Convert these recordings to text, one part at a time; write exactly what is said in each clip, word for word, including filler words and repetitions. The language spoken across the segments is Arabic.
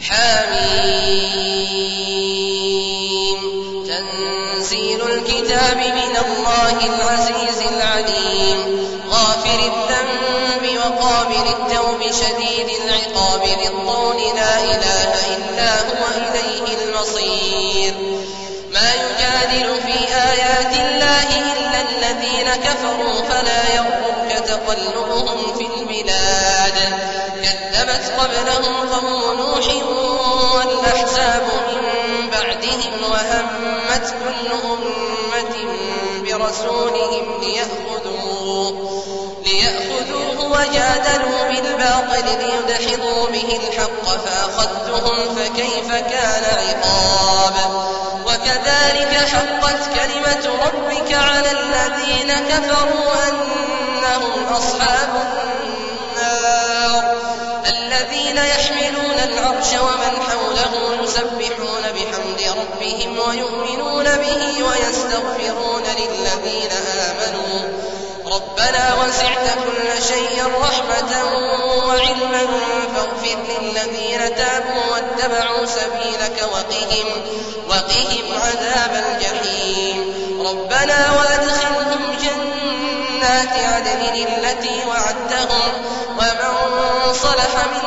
حميم تنزيل الكتاب من الله العزيز العليم غافر الذنب وقابل التوب شديد العقاب ذي الطول لا إله إلا هو إليه المصير ما يجادل في آيات الله إلا الذين كفروا فلا يغرك تقلبهم في البلاد كذبت قبلهم قوم نوح والأحزاب من بعدهم وهمت كل أمة برسولهم ليأخذوه, ليأخذوه وجادلوا بالباطل ليدحضوا به الحق فأخذتهم فكيف كان عقاب وكذلك حقت كلمة ربك على الذين كفروا أنهم أصحاب النار الذين يحملون العرش ومن حوله يسبحون بحمد ربهم ويؤمنون به ويستغفرون للذين آمنوا ربنا وسعت كل شيء رحمة وعلما فاغفر للذين تابوا واتبعوا سبيلك وقهم, وقهم عذاب الجحيم ربنا وادخلهم جنات عدن التي وعدتهم ومن صلح من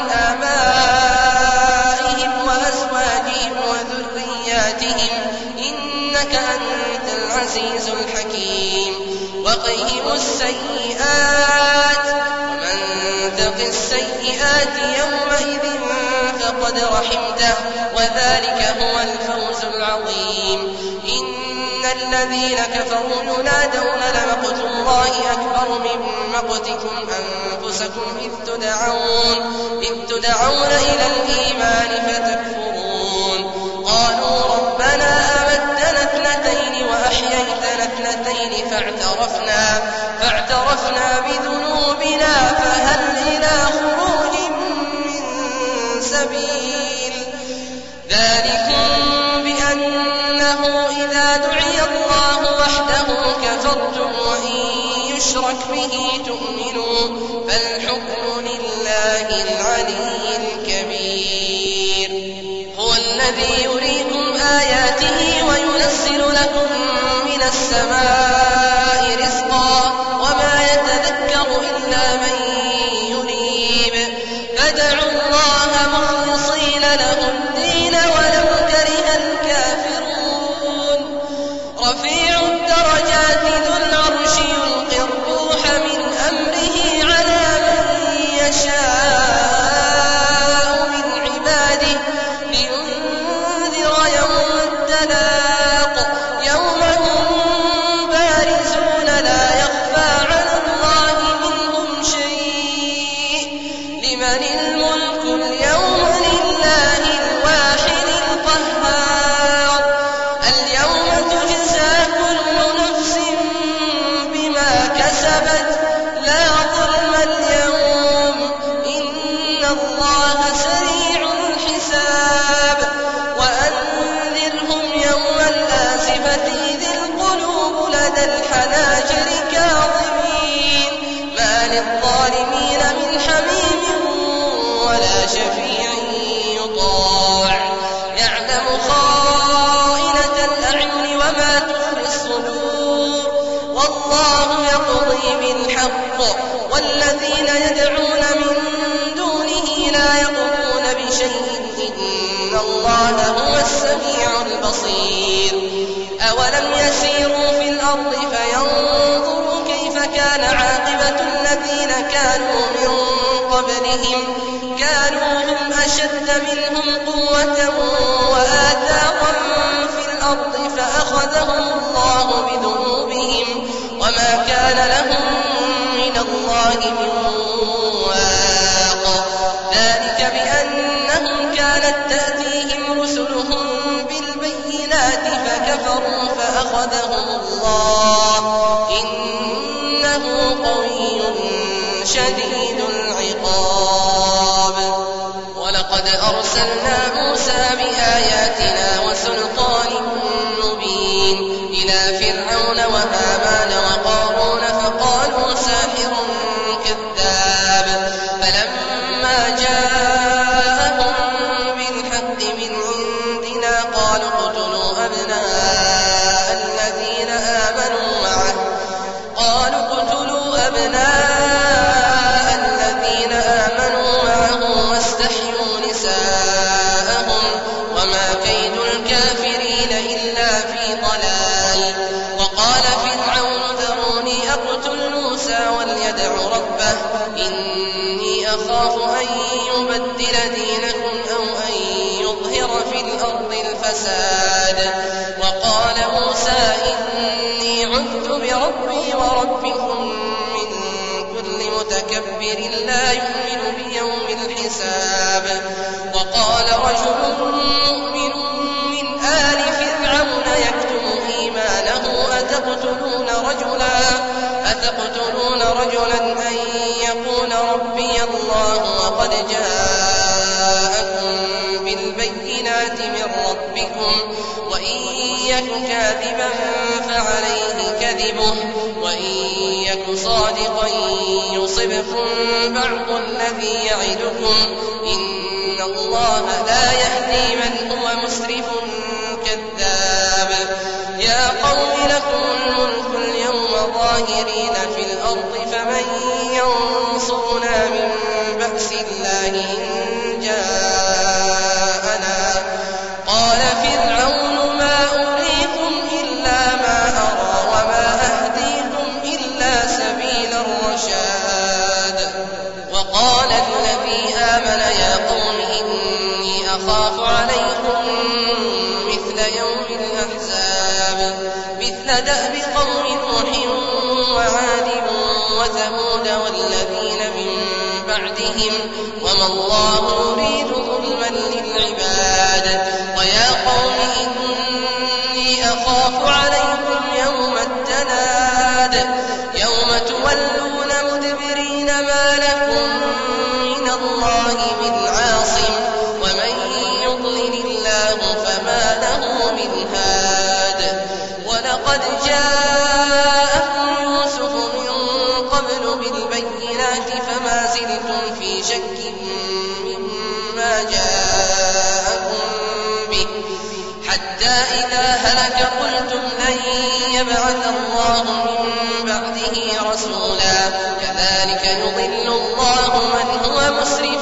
آبائهم وأزواجهم وذرياتهم إنك أنت العزيز الحكيم وقهم السيئات ومن تق السيئات يومئذ فقد رحمته وذلك هو الفوز العظيم إن الذين كفروا ينادون لمقت الله أكبر من مقتكم أنفسكم إذ تدعون, إذ تدعون إلى الإيمان فتكفرون قالوا ربنا أمتنا اثنتين وأحييتنا اثنتين فاعترفنا, فاعترفنا بذنوبنا فهل إلى خروج من سبيل ذلكم بأنه إذا دعي الله وحده كفرتم وإن يشرك به تؤمنوا فالحكم لله العلي الكبير هو الذي يريكم آياته وينزل لكم من السماء رزقا وما يتذكر إلا من ينيب فادعوا الله مخلصين له الدين ولو كره الكافرون رفيع الدرجات ذو العرش يلقي الروح من أمره على من يشاء من عباده لينذر يوم التلاق يوم هم بارزون لا يخفى على الله منهم شيء لمن الملك اليوم لله الواحد القهار اليوم تجزى كل نفس بما كسبت لا ظلم اليوم إن الله سريع الحساب وأنذرهم يوم الآزفة إذ القلوب لدى الحناجر كاظمين ما للظالمين من حميم ولا شفيع يطاع يعلم خائنة الأعين وما تخفي الصدور والله يقضي بالحق والذين يدعون من دونه لا يقضون بشيء إن الله هو السميع البصير أولم يسيروا في الأرض فينظروا كيف كان عاقبة الذين كانوا من قبلهم كانوا هم أشد منهم قوة وآثارا في الأرض فأخذهم الله بذنوبهم وما كان لهم من الله من واق ذلك بأنهم كانت تأتيهم رسلهم بالبينات فكفروا فأخذهم الله إنه قوي شديد العقاب ولقد أرسلنا موسى بآياتنا وسلطان مبين إلى فرعون وهامان وقارون فقالوا ساحر كذاب فلما جاءهم بالحق ربه إني أخاف أن يبدل دينكم أو أن يظهر في الأرض الفساد. وقال موسى إني عذت بربي وربكم من كل متكبر لا يؤمن بيوم الحساب. وقال رجل مؤمن من آل فرعون يكتم إيمانه أتقتلون رجلا أتقتلون رجلا أن يقول ربي الله وقد جاءكم بالبينات من ربكم وإن يك كاذبا فعليه كذبه وإن يك صادقا يصبكم بعض الذي يعدكم إن الله لا يهدي من هو مسرف كذاب. يا قوم لكم الملك اليوم ظاهرين في الأرض فمن ينصرنا من بأس الله إن جاءنا. قال فرعون ما أريكم إلا ما أرى وما أهديكم إلا سبيل الرشاد. وقال الذي آمن يا قوم إني أخاف عليكم مثل يوم الأحزاب مثل دأب قوم نوح وعاد وثمود والذين من بعدهم وما الله يريد ظلما للعباد. ويا قوم إني أخاف عليكم يوم التناد يوم تولون مدبرين ما لكم من الله من عاصم ومن يضلل الله فما له من هاد. ولقد جاءكم يوسف من قبل بالبينات فما زلتم في شك مما جاءكم به حتى إذا هلك قلتم لن يبعث الله من بعده رسولا كذلك يضل الله من هو مسرف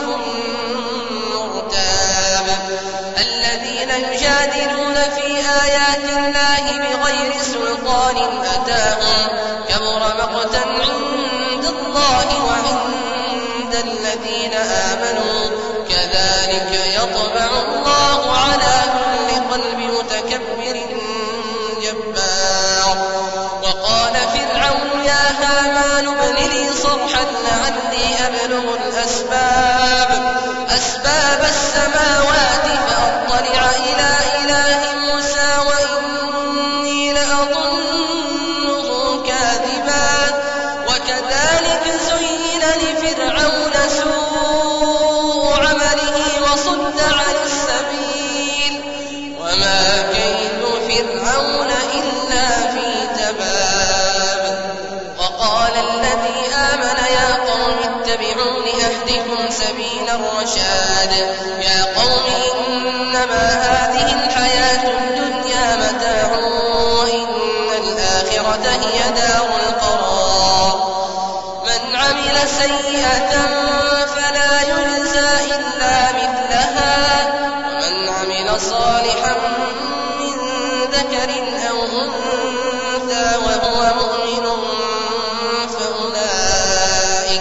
مرتاب. الذين يجادلون في آيات الله بغير سلطان أتاهم كبر مقتا عند الله وعند الذين آمنوا كذلك يطبع الله على كل قلب متكبر جبار. وقال فرعون يا هامان ابن لي صرحا لعلي أبلغ الأسباب أسباب السماوات فأطلع إلى إله موسى وإني لأظنه كاذبا. وكذلك زين لفرعون سوء عمله وصد عن السبيل وما كيد فرعون إلا في تباب. وقال الذي آمن يا قوم اتبعون أهدكم سبيل الرشاد. يا قوم إنما هذه الحياة الدنيا متاع وإن الآخرة هي دار القرار. من عمل سيئة فلا يجزى إلا مثلها ومن عمل صالحا من ذكر أو أنثى وهو مؤمن فأولئك,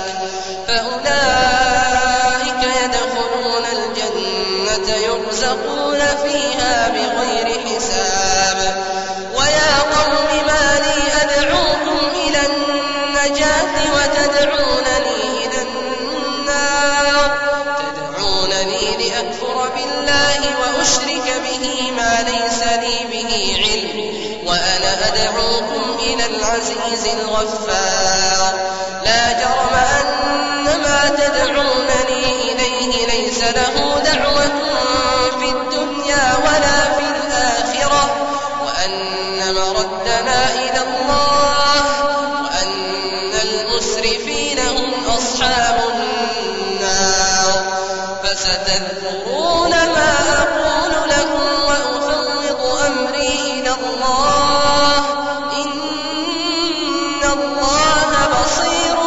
فأولئك يدخلون الجنة يرزقون فيها بغير حساب. ويا قوم ما لي أدعوكم إلى النجاة وتدعونني إلى النار تدعونني لأكفر بالله وأشرك به ما ليس لي به علم وأنا أدعوكم إلى العزيز الغفار. لا جرم أن ما تدعونني إليه ليس له دعوة في الدنيا ولا في الآخرة وأن مردنا إلى الله وأن المسرفين هم أصحاب النار. فستذكرون ما أقول لكم وأفوض أمري إلى الله إن الله بصير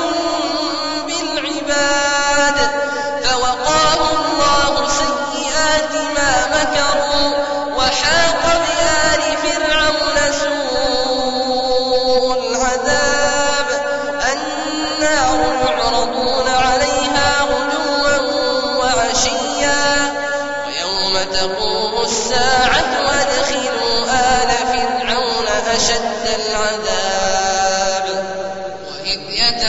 بالعباد. فوقاه الله سيئات ما مكروا وحاق بآل فرعون سوء العذاب النار الساعة وأدخلوا آل فرعون أشد العذاب. وإذ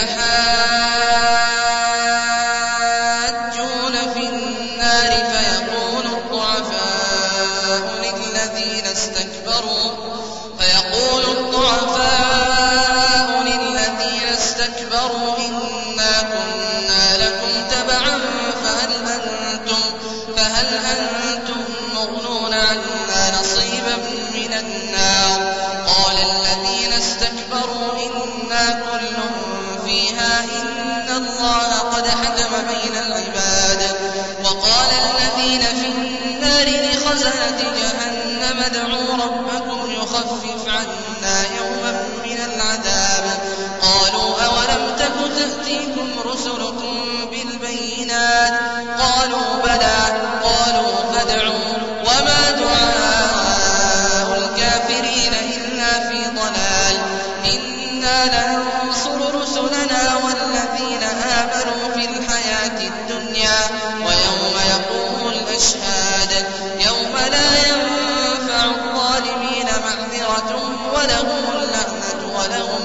يتحاجون في النار فيقول الضعفاء للذين استكبروا فيقول الضعفاء للذين استكبروا إنا كنا لكم تبعا فهل أنتم فهل أنتم مغنون عنا نصيبا من النار. قال الذين استكبروا إنا كل فيها إن الله قد حكم بين العباد. وقال الذين في النار لخزنة جهنم ادعوا ربكم يخفف عنا يوما من العذاب. قالوا أولم تك تأتيكم رسلكم بالبينات قالوا بلى قالوا فادعوا وما دعاء الكافرين إلا في ضلال. إنا لننصر رسلنا والذين آمنوا في الحياة الدنيا ويوم يقوم الأشهاد يوم لا ينفع الظالمين معذرتهم ولهم اللعنة ولهم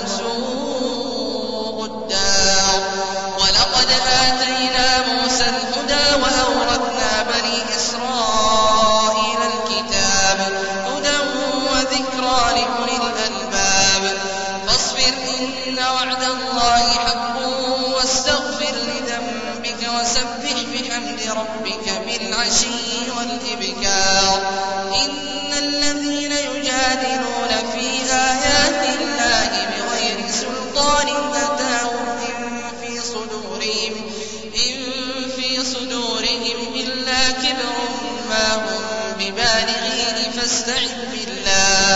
سوء الدار. ولقد آتينا موسى الهدى وأورثنا بني إسرائيل الكتاب هدى وذكرى لأولي الألباب. فاصبر إن وعد الله حق واستغفر لذنبك وسبح بحمد ربك بالعشي والإبكار. إن الذين يجادلون في آيات الله بغير سلطان أتاهم إن في صدورهم إن في صدورهم إلا كبر ما هم ببالغيه فاستعذ بالله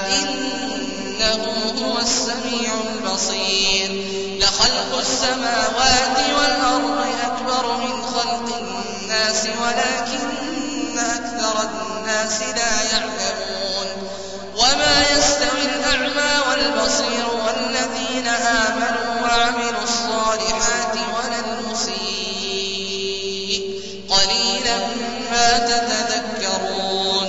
إنه هو السميع البصير. لخلق السماوات والأرض أكبر من خلق الناس ولكن أكثر الناس لا يعلمون. وما يستوي الأعمى والبصير والذين آمنوا وعملوا الصالحات ولا المسيء قليلا ما تتذكرون.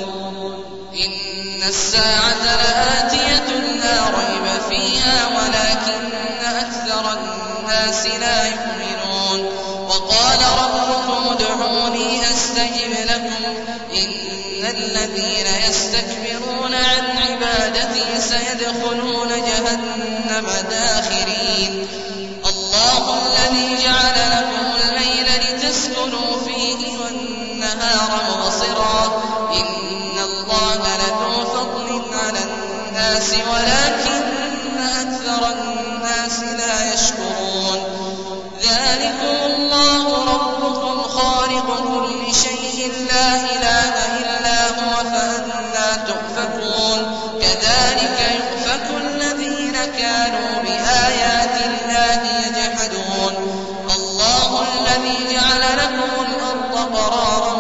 إن الساعة لآتية لا ريب فيها ولكن أكثر الناس لا يؤمنون. وقال ربكم ادعوني أستجب لكم إن الذين يستكبرون عن عبادتي سيدخلون جهنم داخرين. الله الذي جعل لكم الليل لتسكنوا فيه والنهار مبصرا إن الله لذو فضل على الناس ولكن أكثر الناس لا يشكرون. ذلكم الله ربكم خالق كل شيء لا إله إلا هو فأنى تؤفكون. كذلك يؤفك الذين كانوا بآيات الله يجحدون. الله الذي جعل لكم الأرض قرارا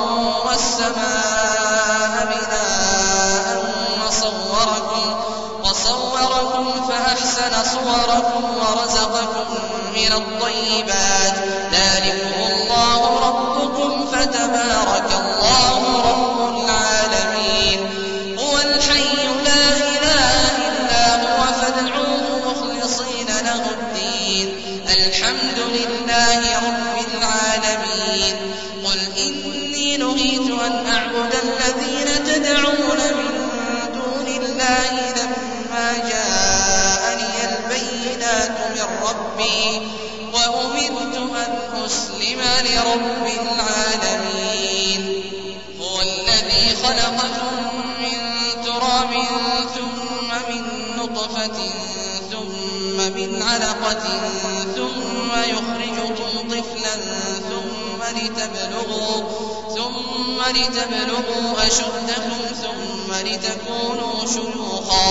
والسماء بناء وصوركم وصوركم فأحسن صوركم ورزقكم من الطيبات. ذلكم الله ربكم فتبارك الله رب العالمين. هو الحي لا إله إلا هو فادعوه مخلصين له الدين الحمد لله رب العالمين. قل إني نهيت أن أعبد الذين تدعون من دون الله لما جاءني البينات من ربي وأمرت أن أسلم لرب العالمين. هو الذي خلقكم من تراب ثم من نطفة ثم من علقة ثم يخرجكم طفلا ثم لتبلغوا ثم لتبلغوا أشدكم ثم لتكونوا شيوخا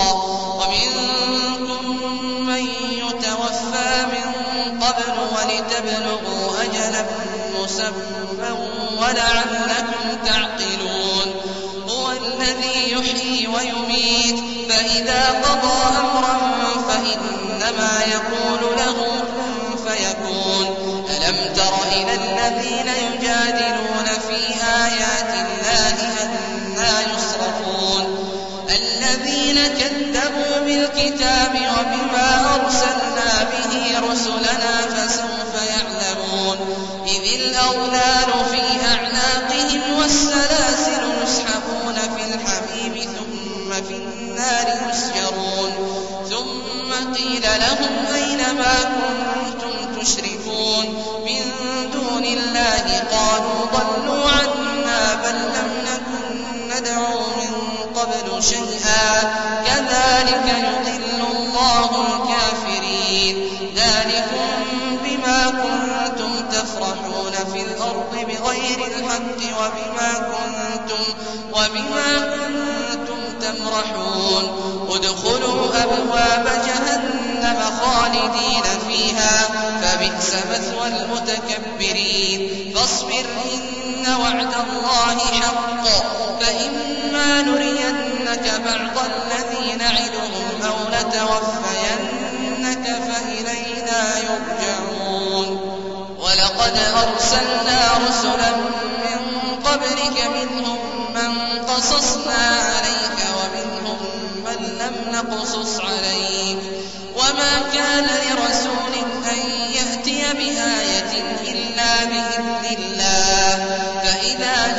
ومنكم من يتوفى من قبل ولتبلغوا أجلا مسمى ولعلكم تعقلون. هو الذي يحيي ويميت فإذا قضى أمرا فإنما يقول له كن فيكون. ألم تر إلى الذين يجادلون في آيات الله أنى وبما أرسلنا به رسلنا فسوف يعلمون إذ الأغلال في أعناقهم والسلاسل يسحبون في الحميم ثم في النار يسجرون ثم قيل لهم أين ما كنتم تشركون من دون الله قالوا ضلوا عنا بل لم نكن ندعو من قبل شيئا كذلك يضل الله الكافرين ذلكم بما كنتم تفرحون في الأرض بغير الحق وبما كنتم, وبما كنتم تمرحون ادخلوا أبواب جهنم خالدين فيها فبئس مثوى المتكبرين فاصبر إن وعد الله حق فإما نرينك بعض الذي نعدهم أو نتوفينك فإلينا يرجعون ولقد أرسلنا رسلا من قبلك منهم من قصصنا عليك ومنهم من لم نقصص عليك وما كان لرسول أن يأتي بآية إلا بإذن الله فإذا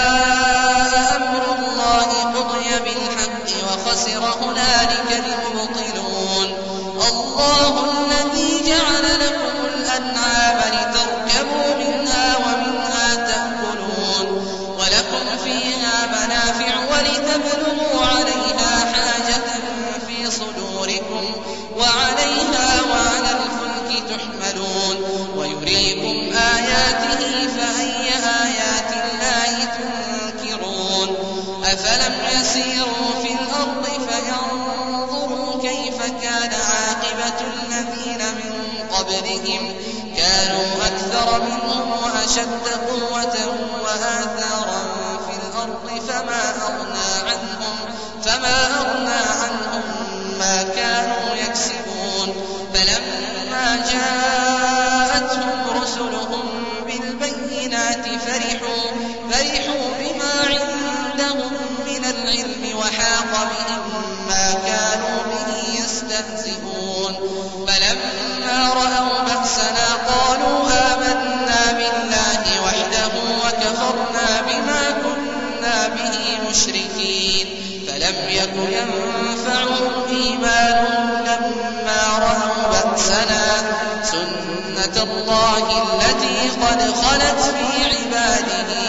جاء أمر الله قضي بالحق وخسر هنالك المبطلون الله الذي جعل لكم الأنعام لتركبوا منها ومنها تأكلون ولكم فيها منافع ولتبلغوا عليها حاجة في صدوركم وعليها وعلى الفلك تحملون ويريكم آياته فأي آيات الله تنكرون أفلم يسيروا في الأرض فينظروا كيف كان عاقبة الذين من قبلهم كانوا أكثر منهم وأشد قوة وآثارا في الأرض فما أغنى عنهم, فما أغنى عنهم ما كانوا يكسبون فلما جاءتهم رسلهم بالبينات فرحوا, فرحوا بما عندهم من العلم وحاق بهم ما كانوا به يستهزئون فلما رأوا بأسنا قالوا آمنا بالله وحده وكفرنا بما كنا به مشركين فلم يك ينفعهم إيمانهم لما رأوا بأسنا سنة الله التي قد خلت في عباده